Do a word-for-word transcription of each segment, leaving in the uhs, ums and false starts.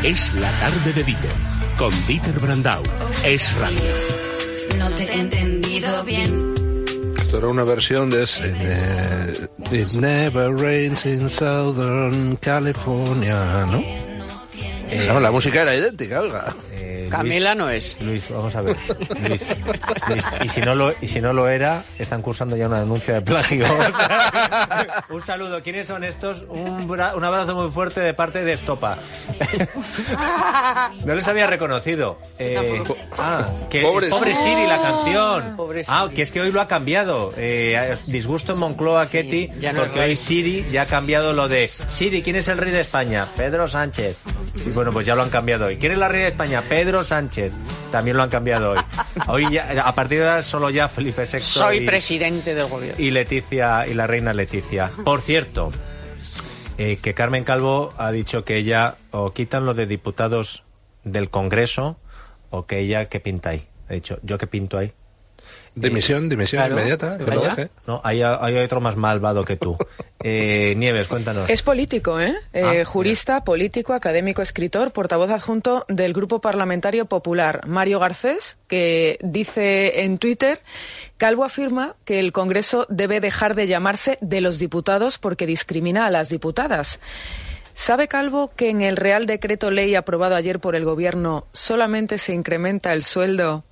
Es la tarde de Dieter, con Dieter Brandau. Es radio. No te he entendido bien. Esto era una versión de ese, eh, It Never Rains in Southern California, ¿no? Eh, no, la música era idéntica, oiga. Eh, Camila Luis, no es. Luis, vamos a ver. Luis, Luis, y si no lo y si no lo era, están cursando ya una denuncia de plagio. O sea, un saludo. ¿Quiénes son estos? Un, bra- un abrazo muy fuerte de parte de Estopa. No les había reconocido. Eh, ah, que Pobre, pobre Siri, la canción. Pobre Ah, Siri. que es que hoy lo ha cambiado. Eh, disgusto en Moncloa, Sí, Ketty, ya no porque es rey. hoy Siri ya ha cambiado lo de Siri, ¿quién es el rey de España? Pedro Sánchez. Y bueno, pues ya lo han cambiado hoy. ¿Quién es la reina de España? Pedro Sánchez. También lo han cambiado hoy. Hoy ya, a partir de ahora solo ya Felipe sexto Soy y, presidente del gobierno. y Leticia y la reina Leticia. Por cierto, eh, que Carmen Calvo ha dicho que ella o quitan lo de diputados del Congreso o que ella que pinta ahí. Ha dicho, ¿yo qué pinto ahí? Dimisión, dimisión claro, inmediata, que ¿se lo vaya? deje. No, hay, hay otro más malvado que tú. Eh, Nieves, cuéntanos. Es político, ¿eh? eh Ah, jurista, político, académico, escritor, portavoz adjunto del Grupo Parlamentario Popular, Mario Garcés, que dice en Twitter: Calvo afirma que el Congreso debe dejar de llamarse de los diputados porque discrimina a las diputadas. ¿Sabe Calvo que en el Real Decreto Ley aprobado ayer por el Gobierno solamente se incrementa el sueldo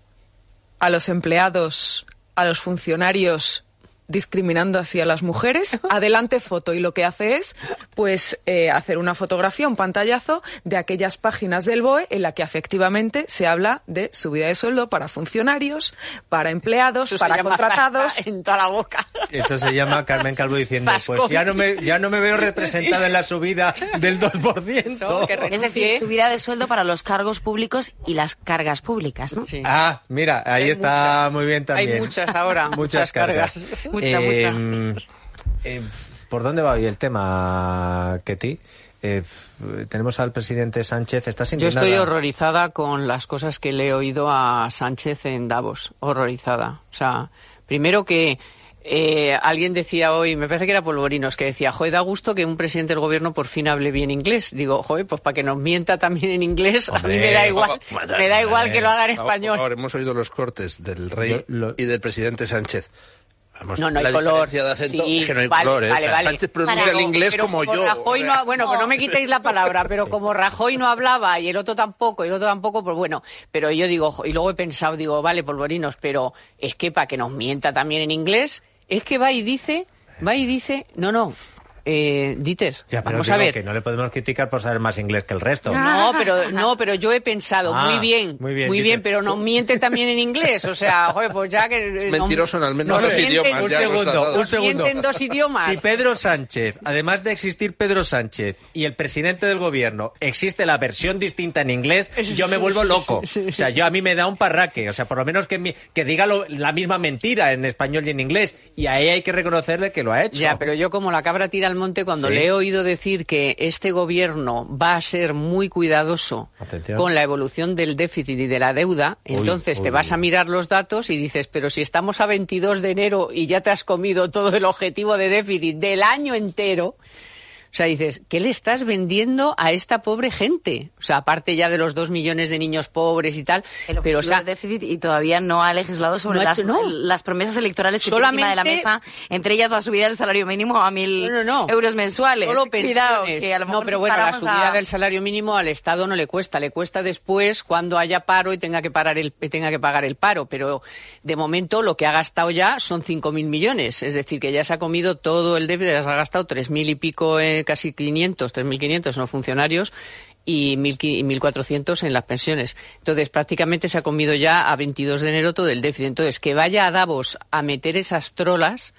a los empleados, a los funcionarios, discriminando así a las mujeres? Adelante foto, y lo que hace es pues eh, hacer una fotografía, un pantallazo de aquellas páginas del B O E en la que efectivamente se habla de subida de sueldo para funcionarios, para empleados, Eso se para llama contratados. zasca en toda la boca. Eso se llama Carmen Calvo diciendo, Vasco. pues ya no me ya no me veo representada en la subida del dos por ciento. Eso, que Es decir, subida de sueldo para los cargos públicos y las cargas públicas, ¿no? Sí. Ah, mira, ahí Hay está muchas. muy bien también. Hay muchas ahora, Muchas muchas cargas. cargas. Muchas, Eh, muchas. eh, ¿Por dónde va hoy el tema, Ketty? Eh, f- tenemos al presidente Sánchez. ¿Estás Yo indignada? estoy horrorizada con las cosas que le he oído a Sánchez en Davos. Horrorizada. O sea, primero que eh, alguien decía hoy, me parece que era Polvorinos, que decía, joder, da gusto que un presidente del gobierno por fin hable bien inglés. Digo, joder, pues para que nos mienta también en inglés, a mí Hombre. me da igual, me da igual que lo haga en español. Ahora hemos oído los cortes del rey Yo lo- y del presidente Sánchez. Vamos, No, no hay la color. diferencia de acento Sí, es que no hay vale, color, ¿eh? vale, O sea, vale. Sánchez pronuncia Pero- el inglés pero como yo. Rajoy o no, sea. bueno, pues no me quitéis la palabra, pero como Rajoy no hablaba y el otro tampoco, y el otro tampoco, pues bueno. Pero yo digo, jo- y luego he pensado, digo, vale, Polvorinos, pero es que para que nos mienta también en inglés, es que va y dice, va y dice, no, no, eh, Dieter, Ya, pero vamos digo a ver. que no le podemos criticar por saber más inglés que el resto. No, pero no, pero yo he pensado Ah, muy bien, muy bien, muy bien, dice- pero nos miente también en inglés, o sea, joder, pues ya que Es no- mentiroso en al menos nos dos mienten- idiomas. Un ya segundo, constatado. un segundo. Mienten dos idiomas. Si Pedro Sánchez, además de existir Pedro Sánchez y el presidente del gobierno, existe la versión distinta en inglés, yo me vuelvo loco. O sea, yo a mí me da un parraque. O sea, por lo menos que, mi- que diga lo- la misma mentira en español y en inglés. Y ahí hay que reconocerle que lo ha hecho. Ya, pero yo como la cabra tira al monte, cuando Sí. le he oído decir que este gobierno va a ser muy cuidadoso Atención. con la evolución del déficit y de la deuda, Uy, entonces te uy. vas a mirar los datos y dices, pero si estamos a veintidós de enero y ya te has comido todo el objetivo de déficit del año entero, o sea, dices, ¿qué le estás vendiendo a esta pobre gente? O sea, aparte ya de los dos millones de niños pobres y tal, El pero o sea, objetivo de déficit, y todavía no ha legislado sobre No ha las, hecho- no. las promesas electorales que tiene encima de la Solamente- mesa, entre ellas la subida del salario mínimo a mil No, no, no. euros mensuales. Solo Cuidado, pensiones. que a lo mejor no, pero nos bueno, la paramos subida a- del salario mínimo al Estado no le cuesta, le cuesta después cuando haya paro y tenga que parar el tenga que pagar el paro, pero de momento lo que ha gastado ya son cinco mil millones, es decir, que ya se ha comido todo el déficit, ya se ha gastado tres mil y pico, eh, casi quinientos, tres mil quinientos en los funcionarios y mil cuatrocientos en las pensiones. Entonces, prácticamente se ha comido ya a veintidós de enero todo el déficit. Entonces, que vaya a Davos a meter esas trolas,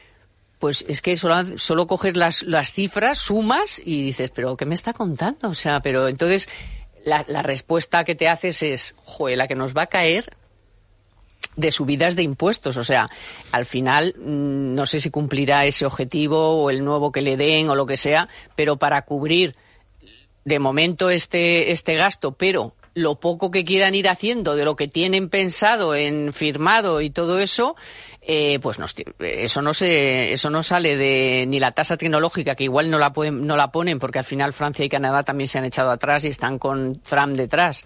pues es que solo, solo coges las, las cifras, sumas y dices, pero ¿qué me está contando? O sea, pero entonces la, la respuesta que te haces es, joder, la que nos va a caer de subidas de impuestos. O sea, al final mmm, no sé si cumplirá ese objetivo o el nuevo que le den o lo que sea, pero para cubrir de momento este, este gasto, pero lo poco que quieran ir haciendo de lo que tienen pensado en firmado y todo eso, Eh, pues no, eso no se, eso no sale de ni la tasa tecnológica, que igual no la pueden, no la ponen porque al final Francia y Canadá también se han echado atrás y están con Trump detrás.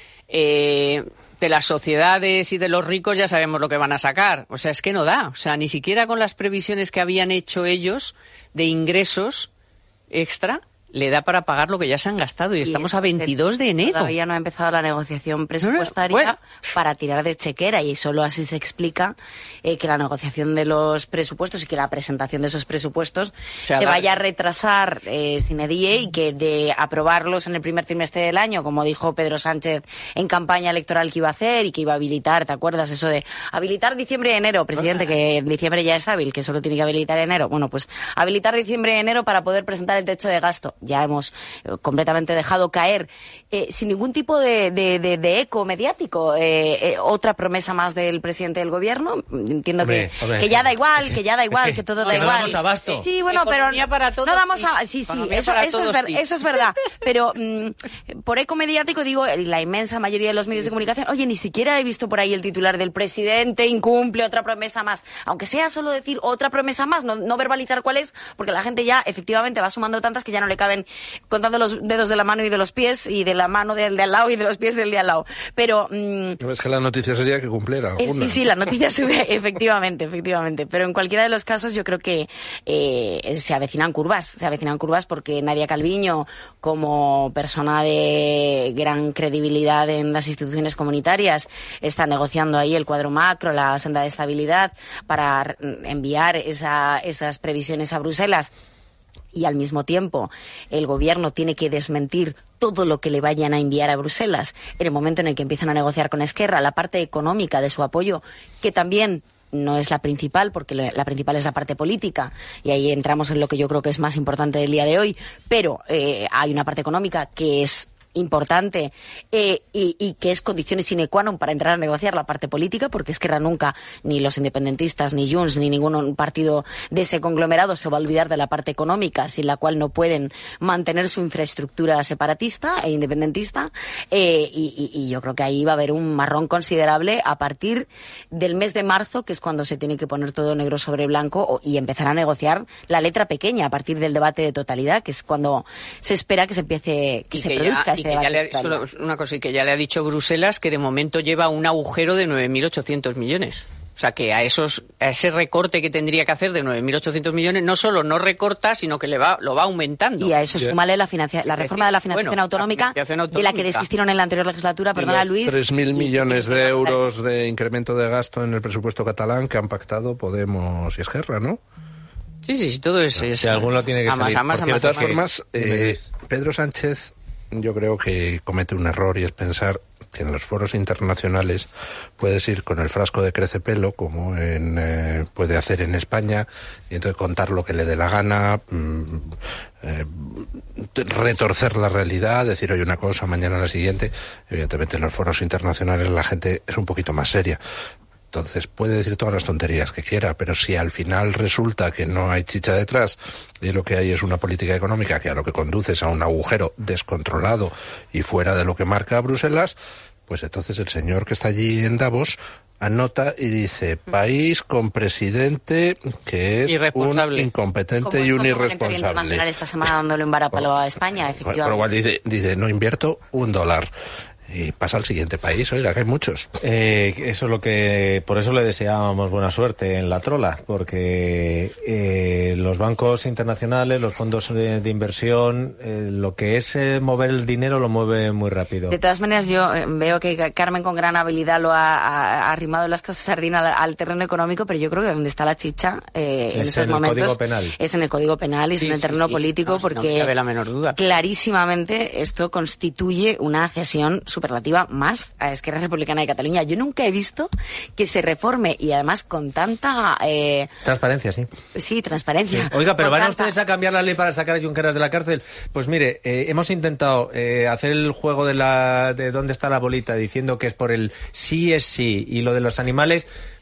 Eh, de las sociedades y de los ricos ya sabemos lo que van a sacar. O sea, es que no da. O sea, ni siquiera con las previsiones que habían hecho ellos de ingresos extra le da para pagar lo que ya se han gastado y, y estamos a veintidós de enero. Todavía no ha empezado la negociación presupuestaria bueno. para tirar de chequera y solo así se explica eh, que la negociación de los presupuestos y que la presentación de esos presupuestos se, se vaya a retrasar eh, sin edie y que de aprobarlos en el primer trimestre del año, como dijo Pedro Sánchez en campaña electoral que iba a hacer y que iba a habilitar, ¿te acuerdas? Eso de habilitar diciembre y enero, presidente, que en diciembre ya es hábil, que solo tiene que habilitar enero. Bueno, pues habilitar diciembre y enero para poder presentar el techo de gasto. Ya hemos eh, completamente dejado caer, eh, sin ningún tipo de, de, de, de eco mediático, eh, eh, otra promesa más del presidente del gobierno. Entiendo hombre, que, hombre, que ya da igual, que ya da igual, que todo da que igual. No damos abasto. Sí, bueno, pero para todos, no damos a... Sí, sí, eso, eso, es ver, sí. eso es verdad. Pero mmm, por eco mediático digo, la inmensa mayoría de los medios de comunicación, oye, ni siquiera he visto por ahí el titular del presidente incumple otra promesa más. Aunque sea solo decir otra promesa más, no, no verbalizar cuál es, porque la gente ya efectivamente va sumando tantas que ya no le caben contando los dedos de la mano y de los pies y de la mano del de al lado y de los pies del de al lado. Pero mmm, es que la noticia sería que cumpliera alguna. Sí, sí, la noticia sube, efectivamente, efectivamente. Pero en cualquiera de los casos yo creo que eh, se avecinan curvas, se avecinan curvas porque Nadia Calviño, como persona de gran credibilidad en las instituciones comunitarias, está negociando ahí el cuadro macro, la senda de estabilidad para enviar esa, esas previsiones a Bruselas. Y al mismo tiempo el gobierno tiene que desmentir todo lo que le vayan a enviar a Bruselas en el momento en el que empiezan a negociar con Esquerra, la parte económica de su apoyo, que también no es la principal, porque la principal es la parte política, y ahí entramos en lo que yo creo que es más importante del día de hoy, pero eh, hay una parte económica que es importante eh, y, y que es condición sine qua non para entrar a negociar la parte política, porque Esquerra nunca, ni los independentistas, ni Junts, ni ningún partido de ese conglomerado se va a olvidar de la parte económica, sin la cual no pueden mantener su infraestructura separatista e independentista, eh, y, y, y yo creo que ahí va a haber un marrón considerable a partir del mes de marzo, que es cuando se tiene que poner todo negro sobre blanco y empezar a negociar la letra pequeña a partir del debate de totalidad, que es cuando se espera que se empiece, que y se que produzca ya, que ya le ha, solo una cosa, y que ya le ha dicho Bruselas que de momento lleva un agujero de nueve mil ochocientos millones. O sea, que a esos a ese recorte que tendría que hacer de nueve mil ochocientos millones no solo no recorta, sino que le va lo va aumentando. Y a eso súmale la, financia, la reforma de la financiación, bueno, autonómica, la financiación autonómica, de la que desistieron en la anterior legislatura, perdona Luis. tres mil millones de euros de incremento de gasto en el presupuesto catalán que han pactado Podemos y Esquerra, ¿no? Sí, sí, sí, todo es... Si es, alguno tiene que salir. Por cierto, de todas formas, eh, Pedro Sánchez yo creo que comete un error, y es pensar que en los foros internacionales puedes ir con el frasco de crecepelo, como en, eh, puede hacer en España, y entonces contar lo que le dé la gana, mmm, eh, retorcer la realidad, decir hoy una cosa, mañana la siguiente. Evidentemente en los foros internacionales la gente es un poquito más seria. Entonces puede decir todas las tonterías que quiera, pero si al final resulta que no hay chicha detrás y lo que hay es una política económica que a lo que conduce es a un agujero descontrolado y fuera de lo que marca Bruselas, pues entonces el señor que está allí en Davos anota y dice, país con presidente que es un incompetente y un irresponsable. Esta semana dándole un varapalo a España, efectivamente. Por lo cual dice, dice, no invierto un dólar. Y pasa al siguiente país, oiga, que hay muchos. Eh, eso es lo que, por eso le deseábamos buena suerte en la trola, porque eh, los bancos internacionales, los fondos de, de inversión, eh, lo que es eh, mover el dinero lo mueve muy rápido. De todas maneras, yo eh, veo que Carmen con gran habilidad lo ha, ha, ha arrimado las casas sardina al, al terreno económico, pero yo creo que donde está la chicha eh, en estos momentos Código Penal. Es en el Código Penal y sí, es en el terreno sí, sí. político, no, porque no cabe la menor duda. Clarísimamente esto constituye una cesión superlativa más a Esquerra Republicana de Cataluña. Yo nunca he visto que se reforme, y además con tanta... Eh... Transparencia, sí. Sí, transparencia. Sí. Oiga, pero ¿van tanta... ustedes a cambiar la ley para sacar a Junqueras de la cárcel? Pues mire, eh, hemos intentado eh, hacer el juego de la de dónde está la bolita, diciendo que es por el sí es sí, y lo de los animales...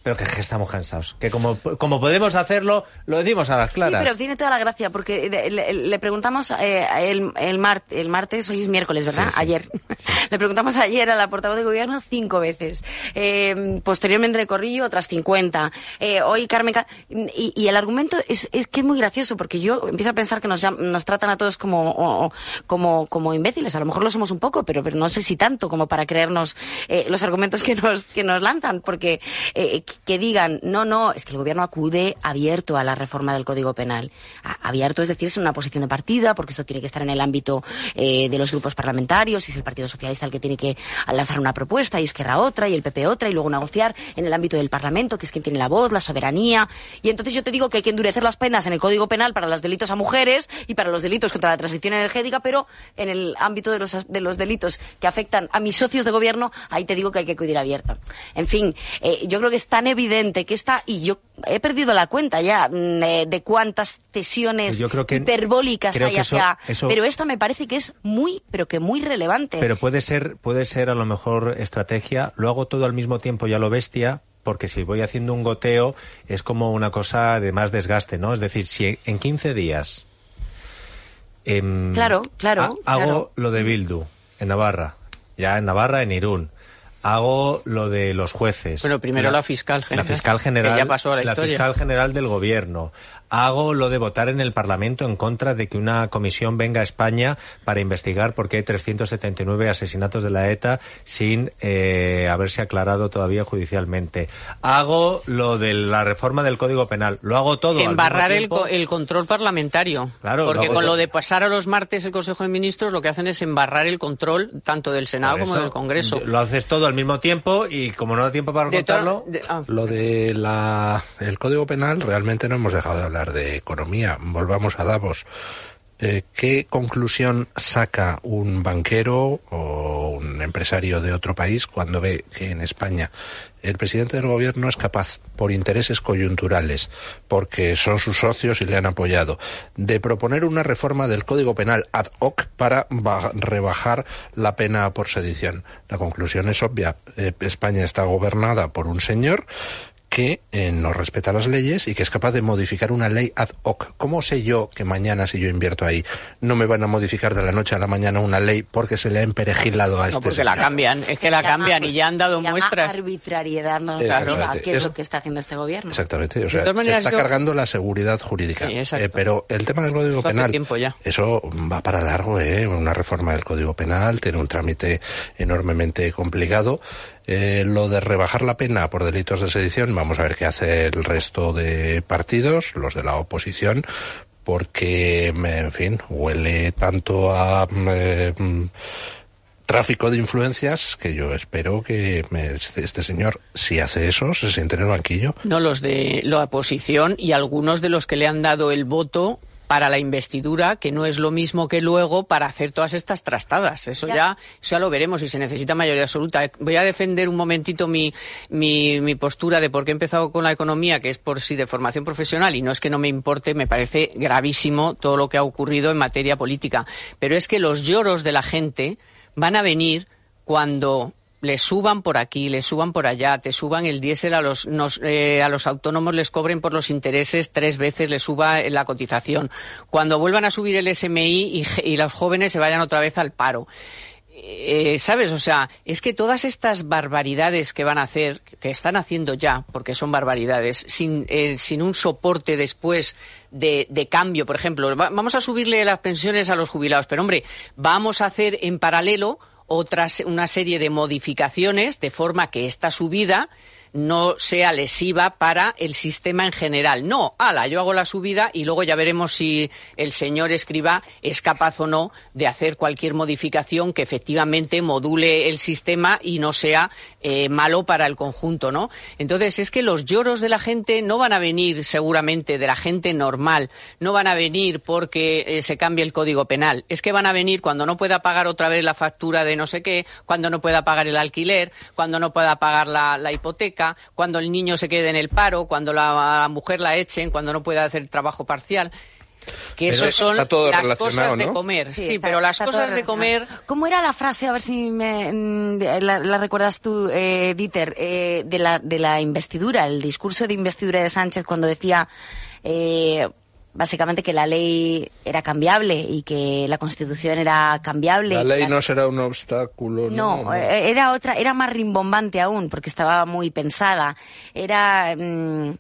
pero que, que estamos cansados. Que como, como podemos hacerlo, lo decimos a las claras. Sí, pero tiene toda la gracia, porque le, le preguntamos eh, el, el, mar, el martes, hoy es miércoles, ¿verdad? Sí, sí. Ayer. Sí. Le preguntamos ayer a la portavoz de gobierno cinco veces. Eh, posteriormente de Corrillo, otras cincuenta. Eh, hoy Carmen... Y, y el argumento es, es que es muy gracioso, porque yo empiezo a pensar que nos, nos tratan a todos como, o, como, como imbéciles. A lo mejor lo somos un poco, pero, pero no sé si tanto como para creernos eh, los argumentos que nos, que nos lanzan, porque eh, que digan, no, no, es que el gobierno acude abierto a la reforma del Código Penal. A, abierto es decir, es una posición de partida, porque esto tiene que estar en el ámbito eh, de los grupos parlamentarios, y es el Partido Socialista el que tiene que lanzar una propuesta, y Esquerra otra, y el P P otra, y luego negociar en el ámbito del Parlamento, que es quien tiene la voz, la soberanía. Y entonces yo te digo que hay que endurecer las penas en el Código Penal para los delitos a mujeres y para los delitos contra la transición energética, pero en el ámbito de los, de los delitos que afectan a mis socios de gobierno, ahí te digo que hay que acudir abierto. En fin, eh, yo creo que es tan evidente que está, y yo he perdido la cuenta ya de, de cuántas cesiones yo creo que, hiperbólicas creo hay hacia... Eso, eso... Pero esta me parece que es muy, pero que muy relevante. Pero puede ser, puede ser a lo mejor estrategia, lo hago todo al mismo tiempo y a lo bestia, porque si voy haciendo un goteo es como una cosa de más desgaste, ¿no? Es decir, si en quince días eh, claro, claro, ha, hago claro. lo de Bildu en Navarra, ya en Navarra, en Irún, hago lo de los jueces. Bueno, primero la, la fiscal general. La fiscal general, que ya pasó a la, la historia. fiscal general del gobierno. Hago lo de votar en el Parlamento en contra de que una comisión venga a España para investigar por qué hay trescientos setenta y nueve asesinatos de la ETA sin eh, haberse aclarado todavía judicialmente. Hago lo de la reforma del Código Penal. Lo hago todo. Embarrar al el, mismo co el control parlamentario. Claro, porque lo con todo. Lo de pasar a los martes el Consejo de Ministros lo que hacen es embarrar el control tanto del Senado eso, como del Congreso. Lo haces todo al mismo tiempo y como no da tiempo para de contarlo... De, ah. Lo de la el Código Penal, realmente no hemos dejado de hablar de economía. Volvamos a Davos. Eh, ¿Qué conclusión saca un banquero o un empresario de otro país cuando ve que en España el presidente del gobierno es capaz, por intereses coyunturales, porque son sus socios y le han apoyado, de proponer una reforma del Código Penal ad hoc para rebajar la pena por sedición? La conclusión es obvia. Eh, España está gobernada por un señor que eh, no respeta las leyes y que es capaz de modificar una ley ad hoc. ¿Cómo sé yo que mañana, si yo invierto ahí, no me van a modificar de la noche a la mañana una ley porque se le ha emperejilado a este No, porque señor? la cambian, es que la cambian y ya han dado muestras. Arbitrariedad, no, claro, ¿qué es Eso, lo que está haciendo este gobierno? Exactamente, o sea, de maneras, se está yo... cargando la seguridad jurídica. Sí, eh, pero el tema del Código eso Penal, ya. eso va para largo, ¿eh? Una reforma del Código Penal tiene un trámite enormemente complicado. Eh, lo de rebajar la pena por delitos de sedición, vamos a ver qué hace el resto de partidos, los de la oposición, porque, en fin, huele tanto a eh, tráfico de influencias que yo espero que me, este, este señor, si hace eso, se siente en el banquillo. No, los de la oposición y algunos de los que le han dado el voto para la investidura, que no es lo mismo que luego para hacer todas estas trastadas. Eso ya, ya, eso ya lo veremos y se necesita mayoría absoluta. Voy a defender un momentito mi, mi, mi postura de por qué he empezado con la economía, que es por sí de formación profesional, y no es que no me importe, me parece gravísimo todo lo que ha ocurrido en materia política. Pero es que los lloros de la gente van a venir cuando les suban por aquí, les suban por allá, te suban el diésel a los nos, eh, a los autónomos, les cobren por los intereses tres veces, les suba la cotización. Cuando vuelvan a subir el S M I y, y los jóvenes se vayan otra vez al paro. Eh, ¿Sabes? O sea, es que todas estas barbaridades que van a hacer, que están haciendo ya, porque son barbaridades, sin, eh, sin un soporte después de, de cambio, por ejemplo, va, vamos a subirle las pensiones a los jubilados, pero hombre, vamos a hacer en paralelo otras, una serie de modificaciones de forma que esta subida no sea lesiva para el sistema en general. No, ala, yo hago la subida y luego ya veremos si el señor Escrivá es capaz o no de hacer cualquier modificación que efectivamente module el sistema y no sea eh, malo para el conjunto, ¿no? Entonces, es que los lloros de la gente no van a venir seguramente de la gente normal, no van a venir porque eh, se cambie el Código Penal, es que van a venir cuando no pueda pagar otra vez la factura de no sé qué, cuando no pueda pagar el alquiler, cuando no pueda pagar la, la hipoteca, cuando el niño se quede en el paro, cuando la, la mujer la echen, cuando no pueda hacer trabajo parcial. Que Pero eso son las cosas ¿no? de comer. Sí, sí está, pero las cosas de comer... ¿Cómo era la frase? A ver si me, la, la recuerdas tú, eh, Dieter, eh, de, la, de la investidura, el discurso de investidura de Sánchez cuando decía... Eh, básicamente que la ley era cambiable y que la Constitución era cambiable. La ley las... no será un obstáculo. No, no, era otra, era más rimbombante aún, porque estaba muy pensada. Era... Mmm,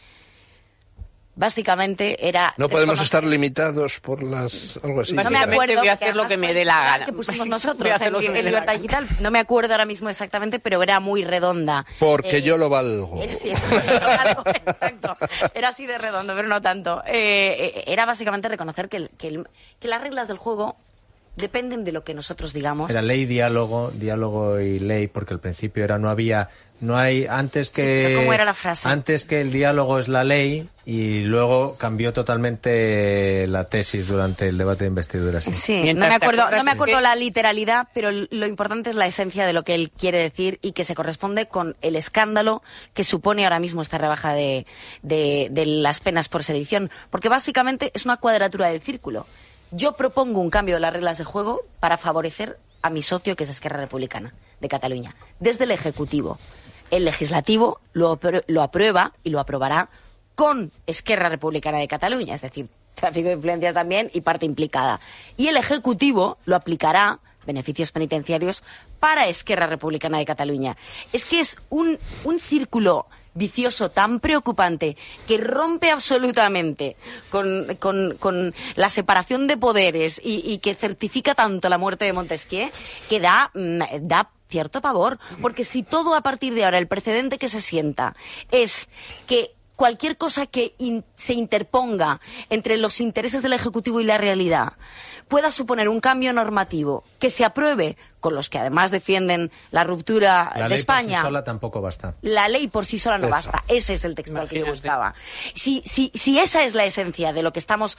básicamente era... No podemos estar limitados por las... algo así. No me acuerdo. Voy a hacer lo que me dé la gana. Que pusimos nosotros en, en Libertad Digital. No me acuerdo ahora mismo exactamente, pero era muy redonda. Porque eh, yo lo valgo. Era, sí, exacto. Era así de redondo, pero no tanto. Eh, era básicamente reconocer que, el, que, el, que las reglas del juego dependen de lo que nosotros digamos. Era ley, diálogo, diálogo y ley, porque al principio era no había... No hay antes que sí, pero ¿cómo era la frase? Antes que el diálogo es la ley y luego cambió totalmente la tesis durante el debate de investidura. Sí, sí no me acuerdo, no me acuerdo que... la literalidad, pero lo importante es la esencia de lo que él quiere decir y que se corresponde con el escándalo que supone ahora mismo esta rebaja de, de, de las penas por sedición, porque básicamente es una cuadratura del círculo. Yo propongo un cambio de las reglas de juego para favorecer a mi socio, que es Esquerra Republicana de Cataluña, desde el Ejecutivo. El Legislativo lo, lo aprueba y lo aprobará con Esquerra Republicana de Cataluña, es decir, tráfico de influencia también y parte implicada. Y el Ejecutivo lo aplicará, beneficios penitenciarios, para Esquerra Republicana de Cataluña. Es que es un, un círculo vicioso tan preocupante que rompe absolutamente con, con, con la separación de poderes y, y que certifica tanto la muerte de Montesquieu que da, da cierto pavor, porque si todo a partir de ahora, el precedente que se sienta es que cualquier cosa que in, se interponga entre los intereses del Ejecutivo y la realidad pueda suponer un cambio normativo que se apruebe con los que además defienden la ruptura la de ley España. La ley por sí sola tampoco basta. La ley por sí sola no Eso. basta. Ese es el textual que yo buscaba. Si, si, si esa es la esencia de lo que estamos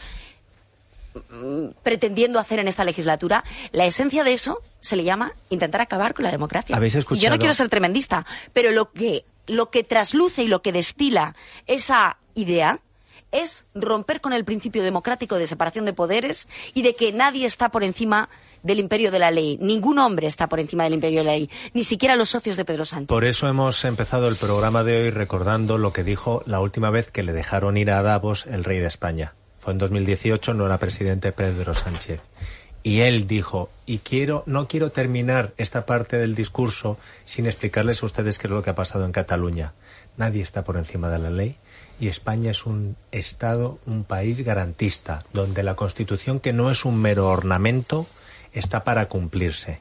pretendiendo hacer en esta legislatura, la esencia de eso se le llama intentar acabar con la democracia. ¿Habéis escuchado? Y yo no quiero ser tremendista, pero lo que, lo que trasluce y lo que destila esa idea es romper con el principio democrático de separación de poderes y de que nadie está por encima del imperio de la ley. Ningún hombre está por encima del imperio de la ley, ni siquiera los socios de Pedro Sánchez. Por eso hemos empezado el programa de hoy recordando lo que dijo la última vez que le dejaron ir a Davos el rey de España. Fue en dos mil dieciocho, no era presidente Pedro Sánchez. Y él dijo, y quiero, no quiero terminar esta parte del discurso sin explicarles a ustedes qué es lo que ha pasado en Cataluña. Nadie está por encima de la ley y España es un Estado, un país garantista, donde la Constitución, que no es un mero ornamento, está para cumplirse.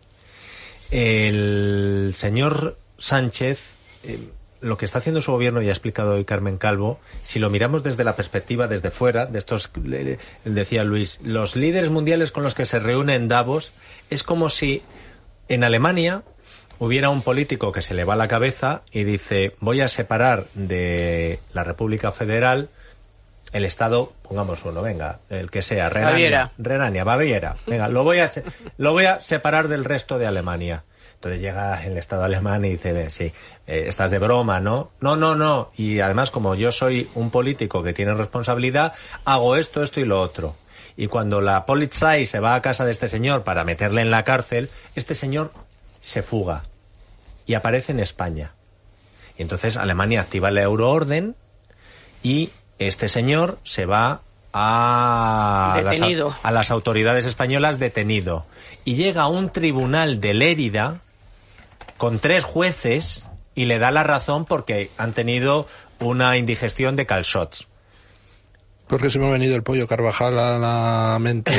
El señor Sánchez... Eh, lo que está haciendo su gobierno, ya ha explicado hoy Carmen Calvo, si lo miramos desde la perspectiva, desde fuera, de estos, decía Luis, los líderes mundiales con los que se reúne en Davos, es como si en Alemania hubiera un político que se le va la cabeza y dice, voy a separar de la República Federal el Estado, pongamos uno, venga, el que sea, Renania, Baviera, Renania, Baviera, venga, lo voy a, lo voy a separar del resto de Alemania. Entonces llega el Estado alemán y dice, sí, eh, estás de broma, ¿no? No, no, no. Y además, como yo soy un político que tiene responsabilidad, hago esto, esto y lo otro. Y cuando la Polizei se va a casa de este señor para meterle en la cárcel, este señor se fuga y aparece en España. Y entonces Alemania activa la euroorden y este señor se va a las, a las autoridades españolas detenido. Y llega a un tribunal de Lérida con tres jueces y le da la razón porque han tenido una indigestión de calçots. Porque se me ha venido el pollo Carvajal a la mente.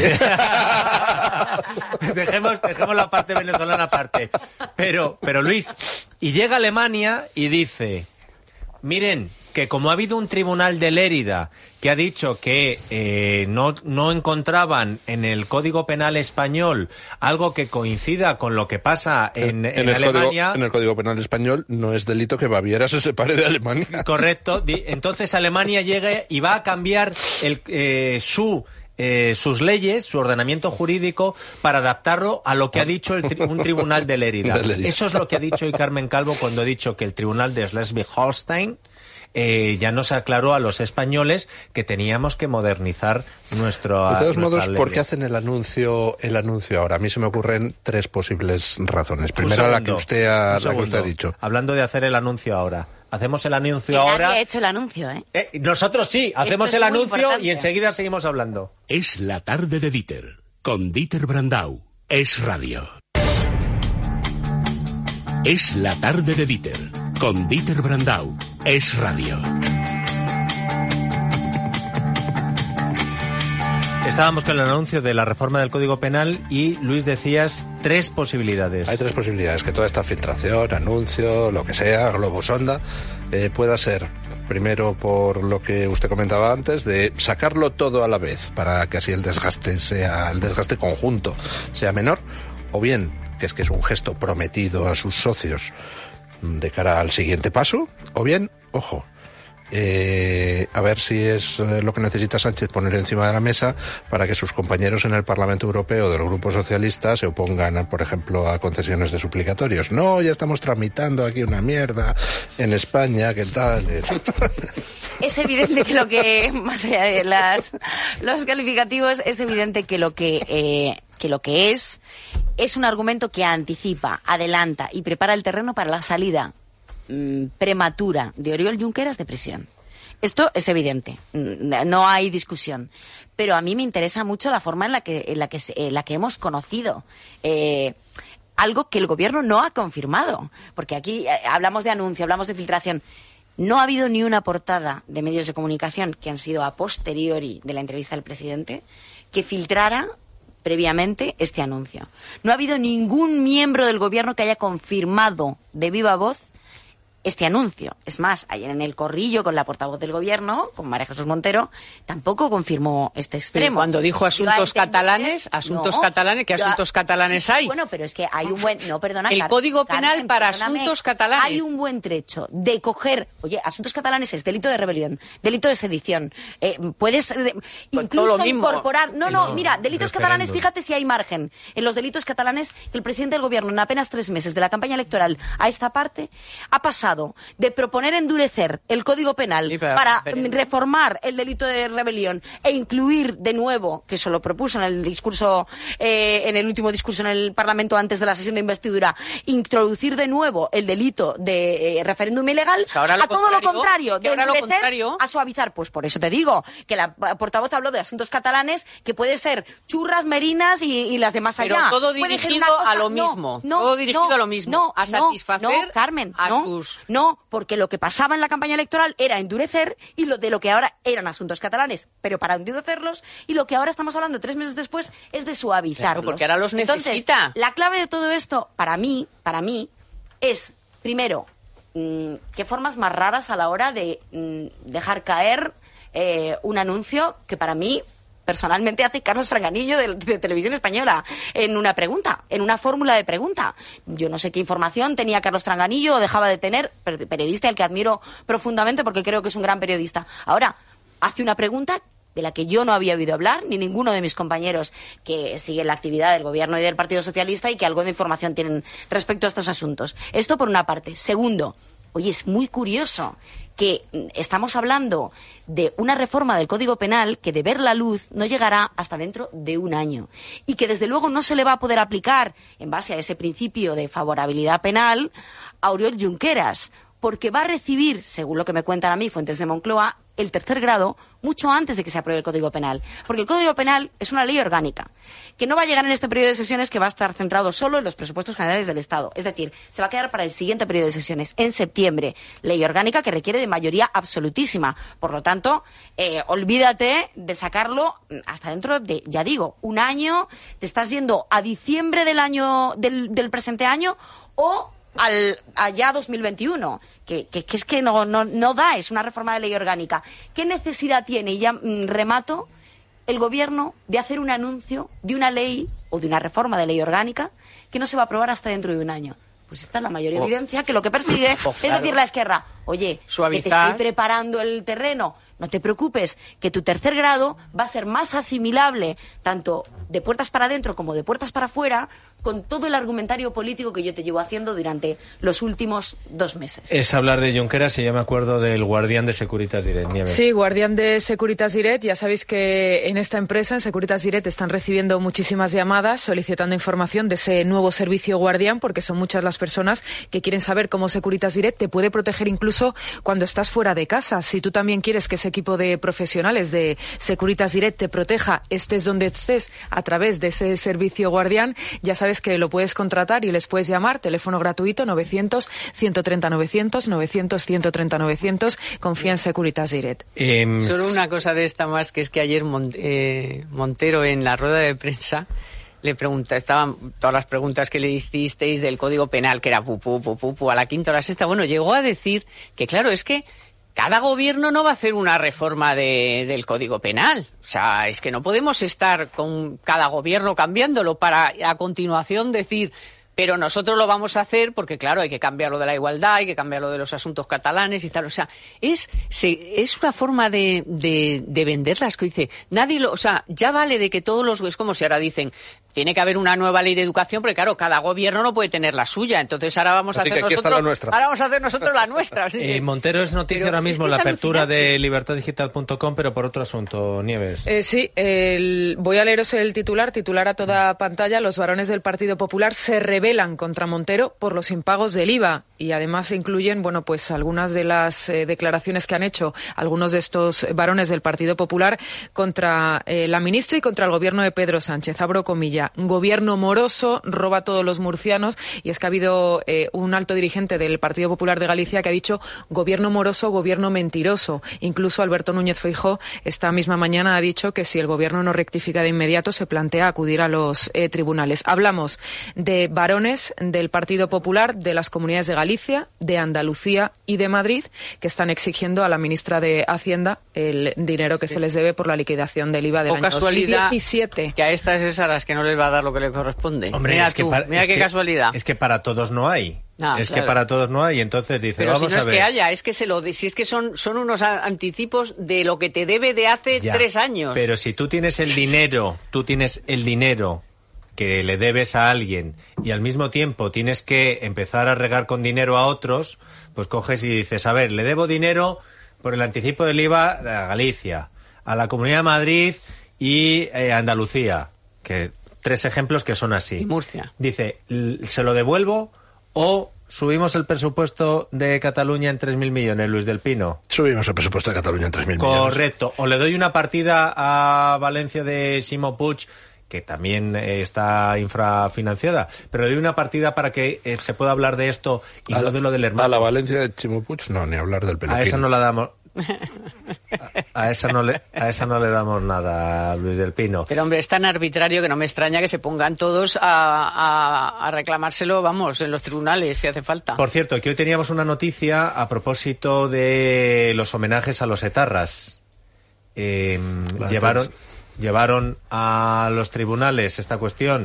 dejemos, dejemos la parte venezolana aparte. Pero, pero Luis, y llega a Alemania y dice, miren, que como ha habido un tribunal de Lérida que ha dicho que eh, no, no encontraban en el Código Penal español algo que coincida con lo que pasa en, en, en el Alemania... Código, en el Código Penal español no es delito que Baviera se separe de Alemania. Correcto. Entonces Alemania llega y va a cambiar el, eh, su... Eh, sus leyes, su ordenamiento jurídico, para adaptarlo a lo que ha dicho el tri- un tribunal de Lérida. de Lérida. Eso es lo que ha dicho hoy Carmen Calvo cuando ha dicho que el tribunal de Schleswig-Holstein eh, ya nos aclaró a los españoles que teníamos que modernizar nuestro. De todos modos, ¿por qué hacen el anuncio el anuncio ahora? A mí se me ocurren tres posibles razones. Primero, la que usted ha, la que usted ha dicho. Hablando de hacer el anuncio ahora. Hacemos el anuncio que ahora. Nadie ha hecho el anuncio, ¿eh? eh nosotros sí, hacemos Esto el es muy anuncio importante. y enseguida seguimos hablando. Es la tarde de Dieter, con Dieter Brandau. Es radio. Es la tarde de Dieter, con Dieter Brandau. Es radio. Estábamos con el anuncio de la reforma del Código Penal y, Luis, decías tres posibilidades. Hay tres posibilidades, que toda esta filtración, anuncio, lo que sea, globosonda, eh, pueda ser, primero por lo que usted comentaba antes, de sacarlo todo a la vez, para que así el desgaste sea, el desgaste conjunto sea menor, o bien, que es que es un gesto prometido a sus socios de cara al siguiente paso, o bien, ojo, Eh, a ver si es lo que necesita Sánchez poner encima de la mesa para que sus compañeros en el Parlamento Europeo del Grupo Socialista se opongan, por ejemplo, a concesiones de suplicatorios. No, ya estamos tramitando aquí una mierda en España, ¿qué tal? Es evidente que lo que, más allá de las, los calificativos, es evidente que lo que, eh, que lo que es, es un argumento que anticipa, adelanta y prepara el terreno para la salida prematura de Oriol Junqueras de prisión. Esto es evidente, no hay discusión. Pero a mí me interesa mucho la forma en la que, en la que, en la que hemos conocido eh, algo que el gobierno no ha confirmado. Porque aquí eh, hablamos de anuncio, hablamos de filtración. No ha habido ni una portada de medios de comunicación que han sido a posteriori de la entrevista del presidente que filtrara previamente este anuncio. No ha habido ningún miembro del gobierno que haya confirmado de viva voz este anuncio. Es más, ayer en el corrillo con la portavoz del gobierno, con María Jesús Montero, tampoco confirmó este extremo. Pero cuando dijo asuntos catalanes, asuntos no, catalanes, ¿qué asuntos yo, catalanes hay? Bueno, pero es que hay un buen... No, perdona, El Car Código Penal Carmen, para perdóname, asuntos catalanes. Hay un buen trecho de coger... Oye, asuntos catalanes es delito de rebelión, delito de sedición. Eh, puedes eh, pues incluso lo mismo. incorporar... No, no, no, mira, delitos referéndum. catalanes, fíjate si hay margen. En los delitos catalanes, que el presidente del gobierno en apenas tres meses de la campaña electoral a esta parte ha pasado de proponer endurecer el Código Penal Sí, pero- para pero- reformar el delito de rebelión e incluir de nuevo, que eso lo propuso en el discurso, eh, en el último discurso en el Parlamento antes de la sesión de investidura, introducir de nuevo el delito de eh, referéndum ilegal, Pues ahora lo a todo lo contrario, que de ahora lo endurecer contrario. a suavizar. Pues por eso te digo que la portavoz habló de asuntos catalanes que puede ser churras, merinas y, y las demás Pero allá. todo Puede ser dirigido una cosa- a lo no, mismo, no, todo dirigido no, a lo mismo, no, a no, satisfacer no, Carmen, a no, sus- no, porque lo que pasaba en la campaña electoral era endurecer y lo de lo que ahora eran asuntos catalanes, pero para endurecerlos, y lo que ahora estamos hablando tres meses después es de suavizarlos. Claro, porque ahora los Entonces, necesita. la clave de todo esto, para mí, para mí, es, primero, mmm, qué formas más raras a la hora de mmm, dejar caer eh, un anuncio que para mí personalmente hace Carlos Franganillo de, de Televisión Española en una pregunta, en una fórmula de pregunta. Yo no sé qué información tenía Carlos Franganillo o dejaba de tener, per- periodista al que admiro profundamente porque creo que es un gran periodista. Ahora, hace una pregunta de la que yo no había oído hablar, ni ninguno de mis compañeros que siguen la actividad del Gobierno y del Partido Socialista y que algo de información tienen respecto a estos asuntos. Esto por una parte. Segundo, oye, es muy curioso que estamos hablando de una reforma del Código Penal que, de ver la luz, no llegará hasta dentro de un año y que, desde luego, no se le va a poder aplicar, en base a ese principio de favorabilidad penal, a Oriol Junqueras, porque va a recibir, según lo que me cuentan a mí fuentes de Moncloa, el tercer grado mucho antes de que se apruebe el Código Penal. Porque el Código Penal es una ley orgánica que no va a llegar en este periodo de sesiones, que va a estar centrado solo en los presupuestos generales del Estado. Es decir, se va a quedar para el siguiente periodo de sesiones, en septiembre. Ley orgánica que requiere de mayoría absolutísima. Por lo tanto, eh, olvídate de sacarlo hasta dentro de, ya digo, un año. Te estás yendo a diciembre del año del, del presente año o al allá dos mil veintiuno. Que, que, que es que no, no, no da, es una reforma de ley orgánica. ¿Qué necesidad tiene, y ya mm, remato, el gobierno de hacer un anuncio de una ley o de una reforma de ley orgánica que no se va a aprobar hasta dentro de un año? Pues esta es la mayor Oh. evidencia que lo que persigue Oh, es claro. decirle a Esquerra, oye, que te Suavizar. estoy preparando el terreno, no te preocupes, que tu tercer grado va a ser más asimilable tanto de puertas para adentro como de puertas para afuera con todo el argumentario político que yo te llevo haciendo durante los últimos dos meses. Es hablar de Junqueras y yo me acuerdo del guardián de Securitas Direct, Nieves. Sí, guardián de Securitas Direct. Ya sabéis que en esta empresa, en Securitas Direct, están recibiendo muchísimas llamadas solicitando información de ese nuevo servicio guardián, porque son muchas las personas que quieren saber cómo Securitas Direct te puede proteger incluso cuando estás fuera de casa. Si tú también quieres que ese equipo de profesionales de Securitas Direct te proteja, estés donde estés, a través de ese servicio guardián, ya sabes que lo puedes contratar y les puedes llamar. Teléfono gratuito novecientos, ciento treinta, novecientos, novecientos, ciento treinta, novecientos. Confía en Securitas Direct. Eh, Solo una cosa de esta más, que es que ayer Mon- eh, Montero en la rueda de prensa le pregunta, estaban todas las preguntas que le hicisteis del Código Penal, que era pupú, pupú, pu, a la quinta o a la sexta. Bueno, llegó a decir que, claro, es que cada gobierno no va a hacer una reforma de, del Código Penal. O sea, es que no podemos estar con cada gobierno cambiándolo para a continuación decir, pero nosotros lo vamos a hacer porque, claro, hay que cambiar lo de la igualdad, hay que cambiar lo de los asuntos catalanes y tal. O sea, es se, es una forma de, de, de venderlas que dice, nadie lo... O sea, ya vale de que todos los... Es como si ahora dicen, tiene que haber una nueva ley de educación, porque claro, cada gobierno no puede tener la suya, entonces ahora vamos a Así hacer nosotros ahora vamos a hacer nosotros la nuestra. Así que... eh, Montero es noticia Pero ahora mismo es la que es apertura alucinante. de libertad digital punto com, pero por otro asunto, Nieves. Eh, sí, el, voy a leeros el titular, titular a toda pantalla. Los varones del Partido Popular se rebelan contra Montero por los impagos del I V A, y además incluyen, bueno, pues algunas de las eh, declaraciones que han hecho algunos de estos varones del Partido Popular contra eh, la ministra y contra el gobierno de Pedro Sánchez. Abro comilla, gobierno moroso, roba a todos los murcianos, y es que ha habido eh, un alto dirigente del Partido Popular de Galicia que ha dicho gobierno moroso, gobierno mentiroso. Incluso Alberto Núñez Feijóo esta misma mañana ha dicho que si el gobierno no rectifica de inmediato se plantea acudir a los eh, tribunales. Hablamos de varones del Partido Popular de las comunidades de Galicia, de Andalucía y de Madrid, que están exigiendo a la ministra de Hacienda el dinero que se les debe por la liquidación del I V A del O año casualidad dos mil diecisiete. que a estas es a las que no les va a dar lo que le corresponde. Hombre, mira es que tú, para- mira es qué que- casualidad. Es que para todos no hay. Ah, es claro. que para todos no hay. Entonces dice, Pero si vamos no a es ver. que haya, es que se lo, si es que son, son unos a- anticipos de lo que te debe de hace Ya, tres años. Pero si tú tienes el dinero, tú tienes el dinero que le debes a alguien y al mismo tiempo tienes que empezar a regar con dinero a otros, pues coges y dices, a ver, le debo dinero por el anticipo del I V A a Galicia, a la Comunidad de Madrid y eh, a Andalucía, que tres ejemplos que son así. Y Murcia. Dice, l- ¿se lo devuelvo o subimos el presupuesto de Cataluña en tres mil millones, Luis del Pino? Subimos el presupuesto de Cataluña en tres mil millones. Correcto. O le doy una partida a Valencia de Ximo Puig, que también eh, está infrafinanciada, pero le doy una partida para que eh, se pueda hablar de esto y A no la- de lo del hermano. A la Valencia de Ximo Puig, no, ni hablar del Pelepín. A esa no la damos. A, a esa no le, a esa no le damos nada, Luis del Pino. Pero hombre, es tan arbitrario que no me extraña que se pongan todos a, a, a reclamárselo, vamos, en los tribunales si hace falta. Por cierto, que hoy teníamos una noticia a propósito de los homenajes a los etarras. Eh, La llevaron, defensa. llevaron a los tribunales esta cuestión.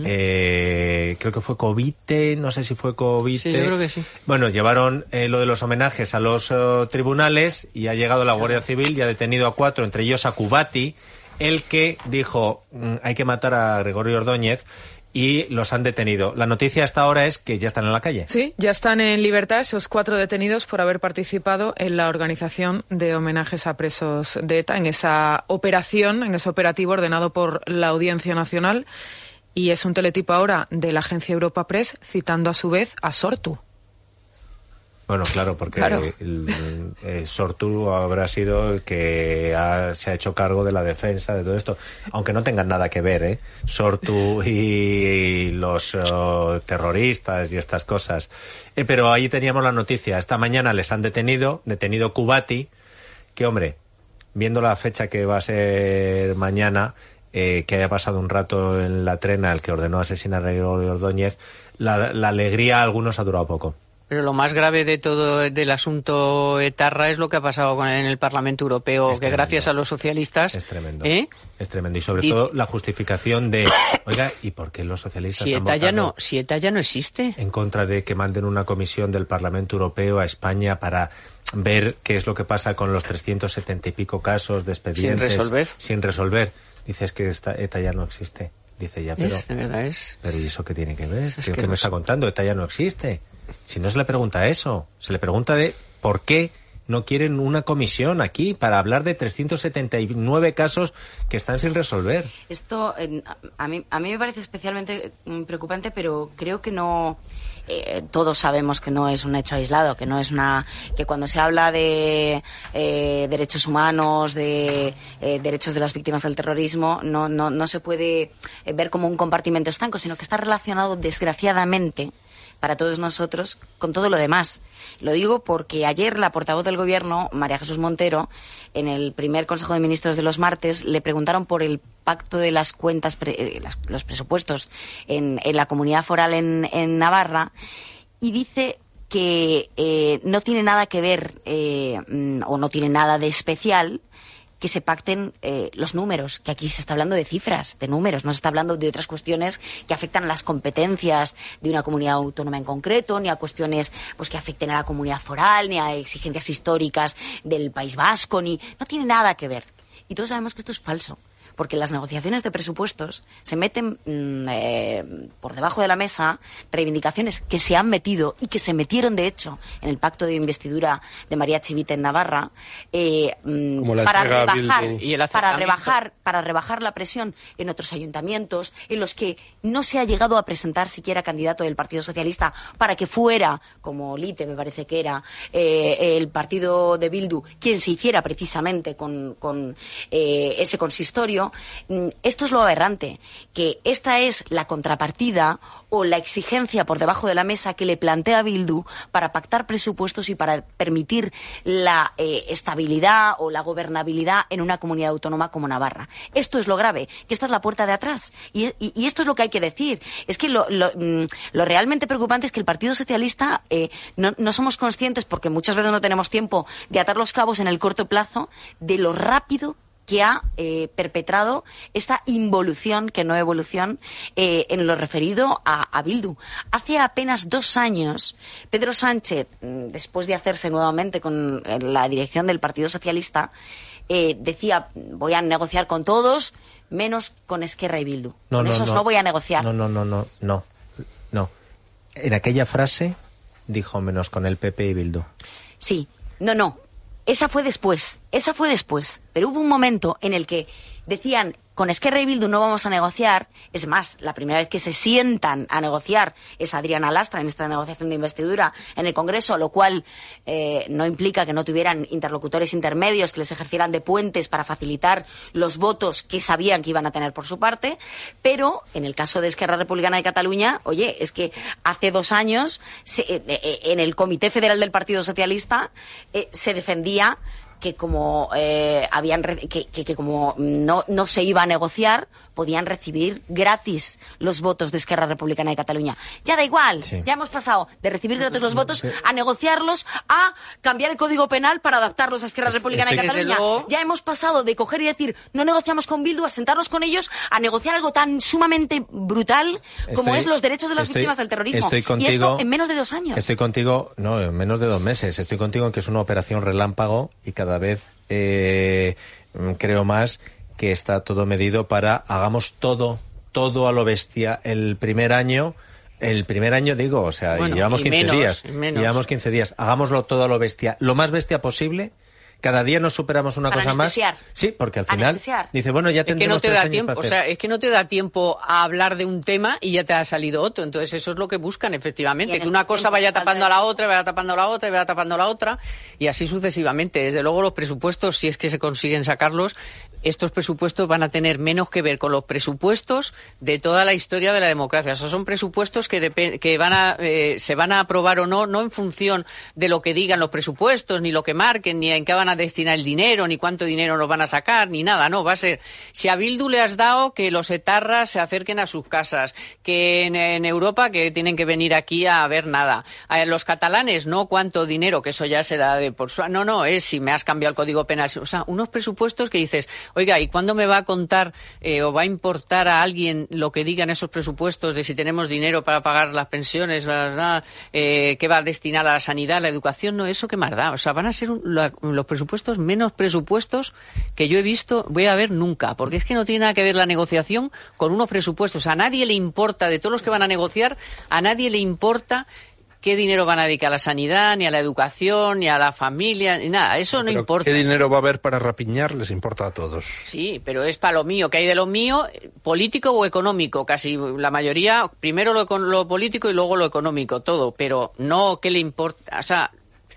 eh, creo que fue Covite, no sé si fue Covite. Sí, yo creo que sí. Bueno, llevaron eh, lo de los homenajes a los eh, tribunales y ha llegado la Guardia Civil y ha detenido a cuatro, entre ellos a Cubati, el que dijo mm, hay que matar a Gregorio Ordóñez, y los han detenido. La noticia hasta ahora es que ya están en la calle. Sí, ya están en libertad esos cuatro detenidos por haber participado en la organización de homenajes a presos de ETA, en esa operación, en ese operativo ordenado por la Audiencia Nacional. Y es un teletipo ahora de la agencia Europa Press citando a su vez a Sortu. Bueno, claro, porque Claro. el, eh, Sortu habrá sido el que ha- se ha hecho cargo de la defensa de todo esto, aunque no tengan nada que ver, ¿eh? Sortu y los eh, terroristas y estas cosas. Eh, pero ahí teníamos la noticia. Esta mañana les han detenido, detenido Cubati, que, hombre, viendo la fecha que va a ser mañana, eh, que haya pasado un rato en la trena el que ordenó asesinar a Gregorio Ordóñez, la, la alegría a algunos ha durado poco. Pero lo más grave de todo del asunto etarra es lo que ha pasado con, en el Parlamento Europeo, Es que tremendo. gracias a los socialistas... Es tremendo. ¿eh? Es tremendo. Y sobre Dice- todo la justificación de, oiga, ¿y por qué los socialistas Si han ETA, ya votado no, si ETA ya no existe. en contra de que manden una comisión del Parlamento Europeo a España para ver qué es lo que pasa con los trescientos setenta y pico casos de expedientes resolver. sin resolver? Dices que esta ETA ya no existe. Dice ya, pero... Es, de verdad es... Pero ¿y eso qué tiene que ver? Es ¿Qué, ¿Qué me está contando? Esta ya no existe. Si no se le pregunta eso, se le pregunta de por qué no quieren una comisión aquí para hablar de trescientos setenta y nueve casos que están sin resolver. Esto eh, a mí a mí me parece especialmente preocupante, pero creo que no... Eh, todos sabemos que no es un hecho aislado, que no es una, que cuando se habla de eh, derechos humanos, de eh, derechos de las víctimas del terrorismo, no no no se puede ver como un compartimento estanco, sino que está relacionado, desgraciadamente, para todos nosotros, con todo lo demás. Lo digo porque ayer la portavoz del Gobierno, María Jesús Montero, en el primer Consejo de Ministros de los martes, le preguntaron por el pacto de las cuentas, pre, eh, las, los presupuestos en, en la comunidad foral en, en Navarra, y dice que eh, no tiene nada que ver eh, o no tiene nada de especial que se pacten eh, los números, que aquí se está hablando de cifras, de números, no se está hablando de otras cuestiones que afectan a las competencias de una comunidad autónoma en concreto, ni a cuestiones pues que afecten a la comunidad foral, ni a exigencias históricas del País Vasco, ni no tiene nada que ver. Y todos sabemos que esto es falso, porque en las negociaciones de presupuestos se meten mmm, eh, por debajo de la mesa reivindicaciones que se han metido y que se metieron, de hecho, en el pacto de investidura de María Chivite en Navarra, eh, mmm, para rebajar, y el para rebajar, para rebajar la presión en otros ayuntamientos en los que no se ha llegado a presentar siquiera candidato del Partido Socialista para que fuera, como Lite me parece que era, eh, el partido de Bildu quien se hiciera precisamente con, con eh, ese consistorio. Esto es lo aberrante, que esta es la contrapartida o la exigencia por debajo de la mesa que le plantea Bildu para pactar presupuestos y para permitir la eh, estabilidad o la gobernabilidad en una comunidad autónoma como Navarra. Esto es lo grave, que esta es la puerta de atrás. Y, y, y esto es lo que hay que decir. Es que lo, lo, lo realmente preocupante es que el Partido Socialista eh, no, no somos conscientes, porque muchas veces no tenemos tiempo de atar los cabos en el corto plazo, de lo rápido que ha eh, perpetrado esta involución, que no evolución, eh, en lo referido a, a Bildu. Hace apenas dos años, Pedro Sánchez, después de hacerse nuevamente con la dirección del Partido Socialista, eh, decía, voy a negociar con todos, menos con Esquerra y Bildu. No, con no, esos no, no voy a negociar. No, no, no, no, no, no. En aquella frase dijo menos con el P P y Bildu. Sí, no, no. Esa fue después, esa fue después. Pero hubo un momento en el que decían, con Esquerra y Bildu no vamos a negociar. Es más, la primera vez que se sientan a negociar es Adriana Lastra en esta negociación de investidura en el Congreso, lo cual eh, no implica que no tuvieran interlocutores intermedios que les ejercieran de puentes para facilitar los votos que sabían que iban a tener por su parte. Pero en el caso de Esquerra Republicana de Cataluña, oye, es que hace dos años se, eh, eh, en el Comité Federal del Partido Socialista eh, se defendía que como eh, habían re- que, que, que como no, no se iba a negociar, podían recibir gratis los votos de Esquerra Republicana de Cataluña. Ya da igual, sí. Ya hemos pasado de recibir gratis los votos a negociarlos, a cambiar el Código Penal para adaptarlos a Esquerra Republicana de Cataluña. luego... Ya hemos pasado de coger y decir, no negociamos con Bildu, a sentarnos con ellos, a negociar algo tan sumamente brutal como Estoy, es los derechos de las estoy, víctimas del terrorismo. Estoy contigo, y esto en menos de dos años. Estoy contigo, no, en menos de dos meses. Estoy contigo en que es una operación relámpago y cada vez eh, creo más que está todo medido para hagamos todo, todo a lo bestia el primer año. El primer año digo, o sea, bueno, llevamos quince menos, días. menos. Llevamos quince días. Hagámoslo todo a lo bestia, lo más bestia posible. Cada día nos superamos una Para cosa anestesiar. más. Sí, porque al final Anestesiar. dice, bueno, ya Es que tendremos no te tres da años tiempo, para o hacer. sea, es que no te da tiempo a hablar de un tema y ya te ha salido otro. Entonces eso es lo que buscan, efectivamente, que una cosa vaya tapando a la otra, vaya tapando a la otra, y vaya tapando a la otra, y así sucesivamente. Desde luego los presupuestos, si es que se consiguen sacarlos, estos presupuestos van a tener menos que ver con los presupuestos de toda la historia de la democracia. Esos son presupuestos que, dep- que van a, eh, se van a aprobar o no, no en función de lo que digan los presupuestos, ni lo que marquen, ni en qué van a destinar el dinero, ni cuánto dinero nos van a sacar, ni nada. No, va a ser, si a Bildu le has dado que los etarras se acerquen a sus casas, que en, en Europa que tienen que venir aquí a ver nada. A los catalanes, no cuánto dinero, que eso ya se da de por su... No, no, es si me has cambiado el Código Penal. O sea, unos presupuestos que dices, oiga, ¿y cuándo me va a contar eh, o va a importar a alguien lo que digan esos presupuestos de si tenemos dinero para pagar las pensiones, bla, bla, bla, eh, qué va a destinar a la sanidad, a la educación? No, eso qué más da. O sea, van a ser un, la, los presupuestos presupuestos, menos presupuestos que yo he visto, voy a ver nunca, porque es que no tiene nada que ver la negociación con unos presupuestos. A nadie le importa, de todos los que van a negociar, a nadie le importa qué dinero van a dedicar a la sanidad, ni a la educación, ni a la familia, ni nada. Eso no pero importa. ¿qué dinero va a haber para rapiñar? Les importa a todos. Sí, pero es para lo mío. ¿Qué hay de lo mío? Político o económico. Casi la mayoría, primero lo, lo político y luego lo económico, todo. Pero no qué le importa. O sea,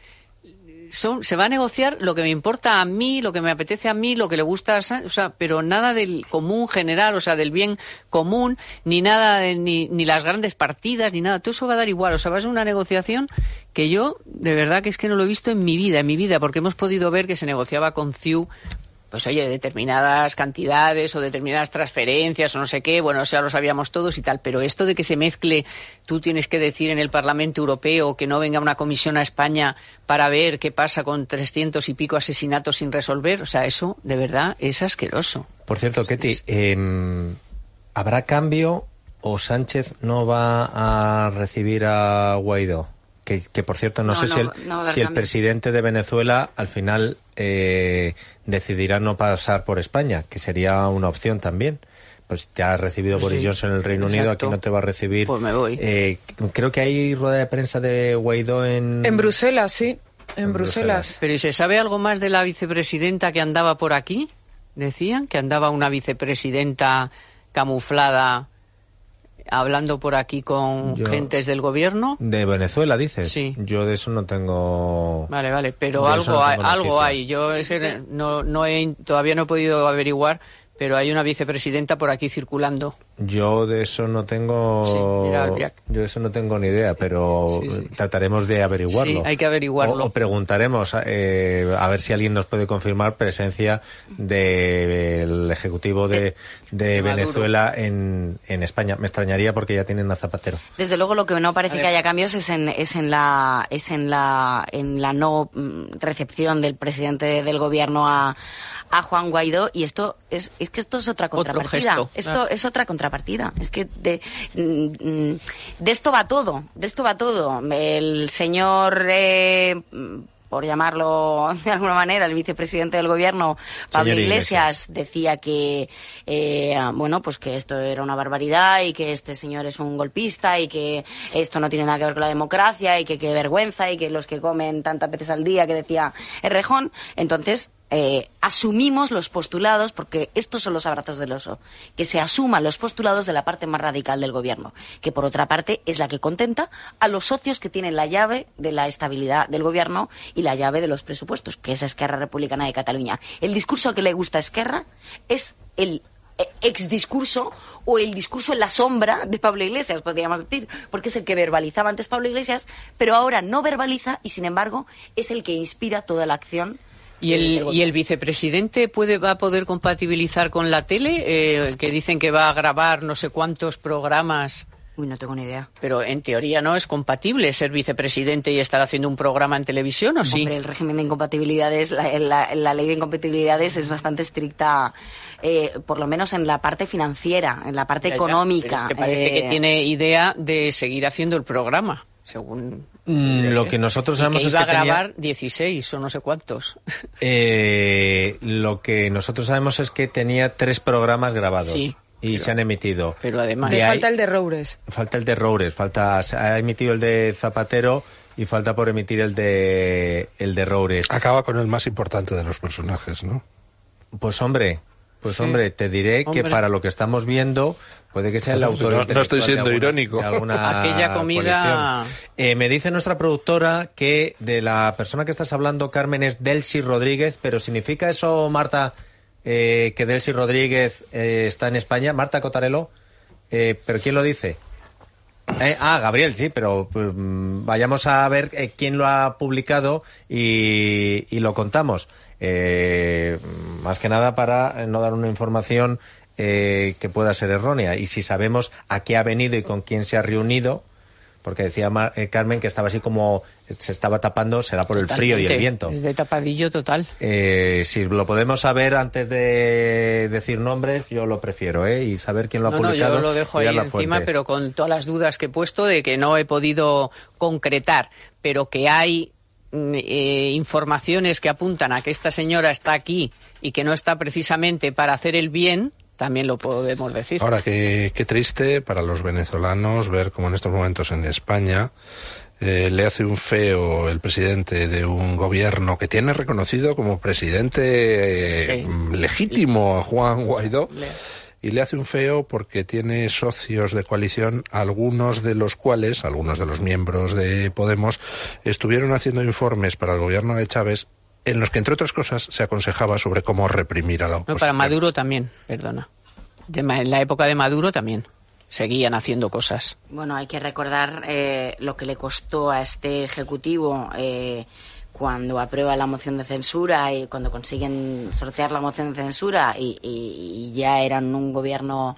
son, se va a negociar lo que me importa a mí, lo que me apetece a mí, lo que le gusta, o sea, pero nada del común general, o sea, del bien común, ni nada, de, ni, ni las grandes partidas, ni nada. Todo eso va a dar igual. O sea, va a ser una negociación que yo, de verdad, que es que no lo he visto en mi vida, en mi vida, porque hemos podido ver que se negociaba con C I U, pues oye, determinadas cantidades o determinadas transferencias o no sé qué, bueno, eso ya lo sabíamos todos y tal, pero esto de que se mezcle, tú tienes que decir en el Parlamento Europeo que no venga una comisión a España para ver qué pasa con trescientos y pico asesinatos sin resolver, o sea, eso de verdad es asqueroso. Por cierto, Ketty, eh, ¿habrá cambio o Sánchez no va a recibir a Guaidó? Que, que por cierto, no, no sé no, si, el, no si el presidente de Venezuela al final eh, decidirá no pasar por España, que sería una opción también. Pues te ha recibido Boris sí, Johnson en el Reino exacto. Unido, aquí no te va a recibir. Pues me voy. Eh, creo que hay rueda de prensa de Guaidó en... En Bruselas, sí, en, en Bruselas. Bruselas. Pero ¿y se sabe algo más de la vicepresidenta que andaba por aquí? Decían que andaba una vicepresidenta camuflada hablando por aquí con yo, gentes del gobierno. ¿De Venezuela, dices? Sí. Yo de eso no tengo... Vale, vale, pero algo, no hay, algo hay. Yo ese no, no he, todavía no he podido averiguar, pero hay una vicepresidenta por aquí circulando. Yo de eso no tengo... Sí, mira, yo de eso no tengo ni idea, pero sí, sí. trataremos de averiguarlo. Sí, hay que averiguarlo. O, o preguntaremos eh, a ver si alguien nos puede confirmar presencia del de, Ejecutivo de, de, de Venezuela en, en España. Me extrañaría porque ya tienen a Zapatero. Desde luego lo que no parece que haya cambios es en, es en la es en la en la no recepción del presidente del gobierno a a Juan Guaidó, y esto es es que esto es otra contrapartida. Gesto, esto claro. es otra contrapartida. Es que de de esto va todo, de esto va todo. El señor eh, por llamarlo de alguna manera, el vicepresidente del gobierno, Pablo Iglesias, Iglesias, decía que, eh, bueno, pues que esto era una barbaridad y que este señor es un golpista y que esto no tiene nada que ver con la democracia y que qué vergüenza y que los que comen tantas veces al día, que decía Errejón. Entonces, Eh, asumimos los postulados, porque estos son los abrazos del oso, que se asuman los postulados de la parte más radical del gobierno, que por otra parte es la que contenta a los socios que tienen la llave de la estabilidad del gobierno y la llave de los presupuestos, que es Esquerra Republicana de Cataluña. El discurso que le gusta a Esquerra es el ex discurso o el discurso en la sombra de Pablo Iglesias, podríamos decir, porque es el que verbalizaba antes Pablo Iglesias, pero ahora no verbaliza y sin embargo es el que inspira toda la acción. ¿Y el, ¿Y el vicepresidente puede va a poder compatibilizar con la tele? Eh, que dicen que va a grabar no sé cuántos programas. Uy, no tengo ni idea. Pero en teoría no es compatible ser vicepresidente y estar haciendo un programa en televisión, ¿o sí? Hombre, el régimen de incompatibilidades, la, la, la ley de incompatibilidades es bastante estricta, eh, por lo menos en la parte financiera, en la parte ya, económica. Ya, pero es que parece eh... que tiene idea de seguir haciendo el programa, según... Mm, lo que nosotros sabemos que es iba que a grabar tenía... dieciséis o no sé cuántos. Eh, lo que nosotros sabemos es que tenía tres programas grabados. Sí. Y pero, se han emitido. Pero además... Le hay... falta el de Roures. Falta el de Roures. Falta, se ha emitido el de Zapatero y falta por emitir el de el de Roures. Acaba con el más importante de los personajes, ¿no? Pues hombre, pues sí. hombre, te diré hombre. que para lo que estamos viendo... Puede que sea el autor. No, no estoy siendo de alguna, irónico. De alguna Aquella comida. Eh, me dice nuestra productora que de la persona que estás hablando, Carmen, es Delcy Rodríguez, pero ¿significa eso, Marta, eh, que Delcy Rodríguez eh, está en España? Marta Cotarelo, eh, ¿pero quién lo dice? Eh, ah, Gabriel, sí, pero pues, vayamos a ver eh, quién lo ha publicado y, y lo contamos. Eh, más que nada para no dar una información Eh, que pueda ser errónea, y si sabemos a qué ha venido y con quién se ha reunido, porque decía Mar eh, Carmen que estaba así como se estaba tapando, será por el frío y el viento. Es de tapadillo total. Eh, si lo podemos saber antes de decir nombres, yo lo prefiero, ¿eh? Y saber quién lo ha no, publicado. No, yo lo dejo ahí encima, fuente. Pero con todas las dudas que he puesto de que no he podido concretar, pero que hay eh, informaciones que apuntan a que esta señora está aquí y que no está precisamente para hacer el bien, también lo podemos decir. Ahora, qué, qué triste para los venezolanos ver cómo en estos momentos en España eh, le hace un feo el presidente de un gobierno que tiene reconocido como presidente eh, sí. legítimo a Juan Guaidó. Le... Y le hace un feo porque tiene socios de coalición, algunos de los cuales, algunos de los miembros de Podemos, estuvieron haciendo informes para el gobierno de Chávez en los que, entre otras cosas, se aconsejaba sobre cómo reprimir a la oposición. No, para Maduro también, perdona. En la época de Maduro también seguían haciendo cosas. Bueno, hay que recordar eh, lo que le costó a este Ejecutivo eh, cuando aprueba la moción de censura y cuando consiguen sortear la moción de censura y, y, y ya eran un gobierno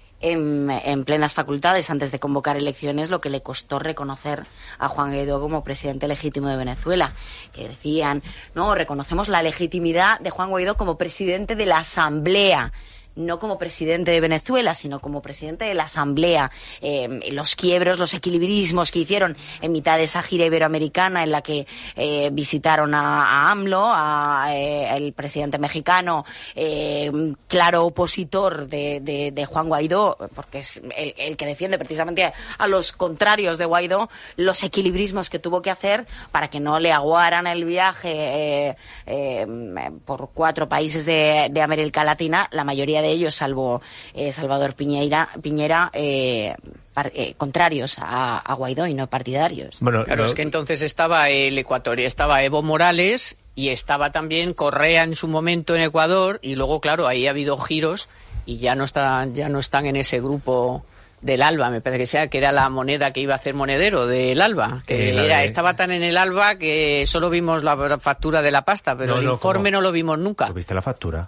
en, en plenas facultades antes de convocar elecciones, lo que le costó reconocer a Juan Guaidó como presidente legítimo de Venezuela, que decían, no, reconocemos la legitimidad de Juan Guaidó como presidente de la Asamblea, no como presidente de Venezuela, sino como presidente de la Asamblea. Eh, los quiebros, los equilibrismos que hicieron en mitad de esa gira iberoamericana en la que eh, visitaron a, a AMLO, a, eh, el presidente mexicano, eh, claro opositor de, de, de Juan Guaidó, porque es el, el que defiende precisamente a, a los contrarios de Guaidó, los equilibrismos que tuvo que hacer para que no le aguaran el viaje eh, eh, por cuatro países de, de América Latina, la mayoría de ellos, salvo eh, Salvador Piñera, Piñera eh, par, eh, contrarios a, a Guaidó y no partidarios. Bueno, claro, no... es que entonces estaba el Ecuador, estaba Evo Morales y estaba también Correa en su momento en Ecuador, y luego, claro, ahí ha habido giros y ya no están, ya no están en ese grupo del ALBA, me parece que sea, que era la moneda que iba a hacer monedero del ALBA, que era, de... estaba tan en el ALBA que solo vimos la factura de la pasta, pero no, el no, informe ¿cómo? No lo vimos nunca. ¿Lo viste la factura?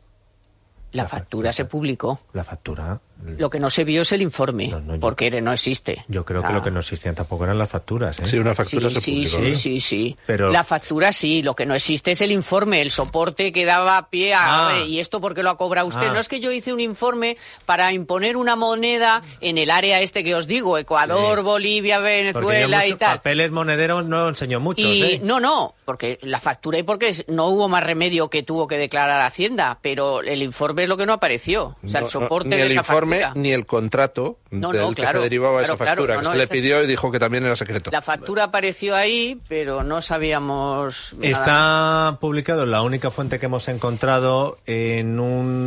La, la factura, factura se publicó. La factura. Lo que no se vio es el informe, no, no, porque yo, no existe. Yo creo ah. que lo que no existían tampoco eran las facturas, ¿eh? Sí, una factura sí, se sí, publicó. Sí, ¿eh? sí, sí. Pero... La factura sí, lo que no existe es el informe, el soporte que daba pie a... Ah. ¿Y esto por qué lo ha cobrado usted? Ah. No es que yo hice un informe para imponer una moneda en el área este que os digo, Ecuador, sí. Bolivia, Venezuela y tal. Papeles monederos no enseñó muchos, y, ¿eh? No, no, porque la factura y porque no hubo más remedio que tuvo que declarar Hacienda, pero el informe es lo que no apareció. O sea, el soporte no, no, ni de el esa informe factura. Ni el contrato no, del no, que claro, se derivaba claro, esa factura, claro, no, que no, se le pidió y dijo que también era secreto. La factura apareció ahí, pero no sabíamos nada. Está publicado, la única fuente que hemos encontrado, en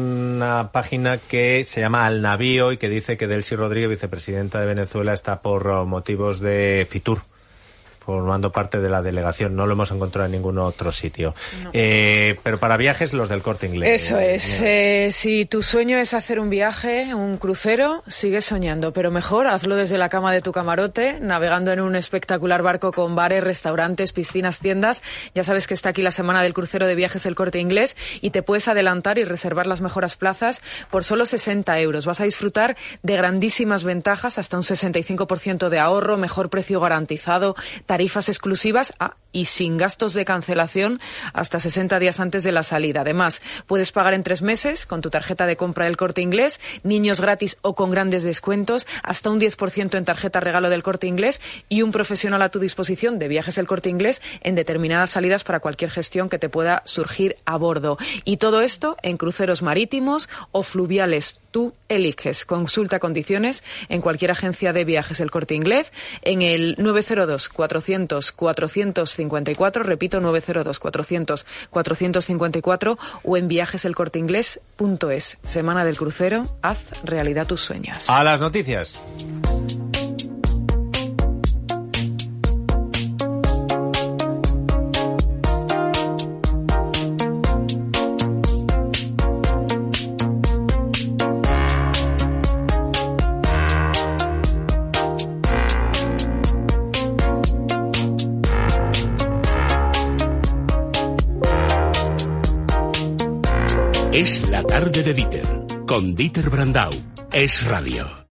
una página que se llama Al Navío y que dice que Delcy Rodríguez, vicepresidenta de Venezuela, está por motivos de Fitur, formando parte de la delegación. No lo hemos encontrado en ningún otro sitio. No. Eh, pero para viajes, los del Corte Inglés. Eso es. Eh, si tu sueño es hacer un viaje, un crucero, sigue soñando. Pero mejor, hazlo desde la cama de tu camarote, navegando en un espectacular barco con bares, restaurantes, piscinas, tiendas. Ya sabes que está aquí la semana del crucero de viajes El Corte Inglés y te puedes adelantar y reservar las mejores plazas por solo sesenta euros. Vas a disfrutar de grandísimas ventajas, hasta un sesenta y cinco por ciento de ahorro, mejor precio garantizado, tarifas exclusivas ah, y sin gastos de cancelación hasta sesenta días antes de la salida. Además, puedes pagar en tres meses con tu tarjeta de compra del Corte Inglés, niños gratis o con grandes descuentos, hasta un diez por ciento en tarjeta regalo del Corte Inglés y un profesional a tu disposición de Viajes El Corte Inglés en determinadas salidas para cualquier gestión que te pueda surgir a bordo. Y todo esto en cruceros marítimos o fluviales. Tú eliges. Consulta condiciones en cualquier agencia de Viajes El Corte Inglés en el nueve cero dos, cuatrocientos, cuatrocientos cincuenta y cuatro, repito, nueve cero dos, cuatrocientos, cuatrocientos cincuenta y cuatro o en viajes el corte inglés punto es. Semana del crucero, haz realidad tus sueños. A las noticias. Es la tarde de Dieter, con Dieter Brandau. Es Radio.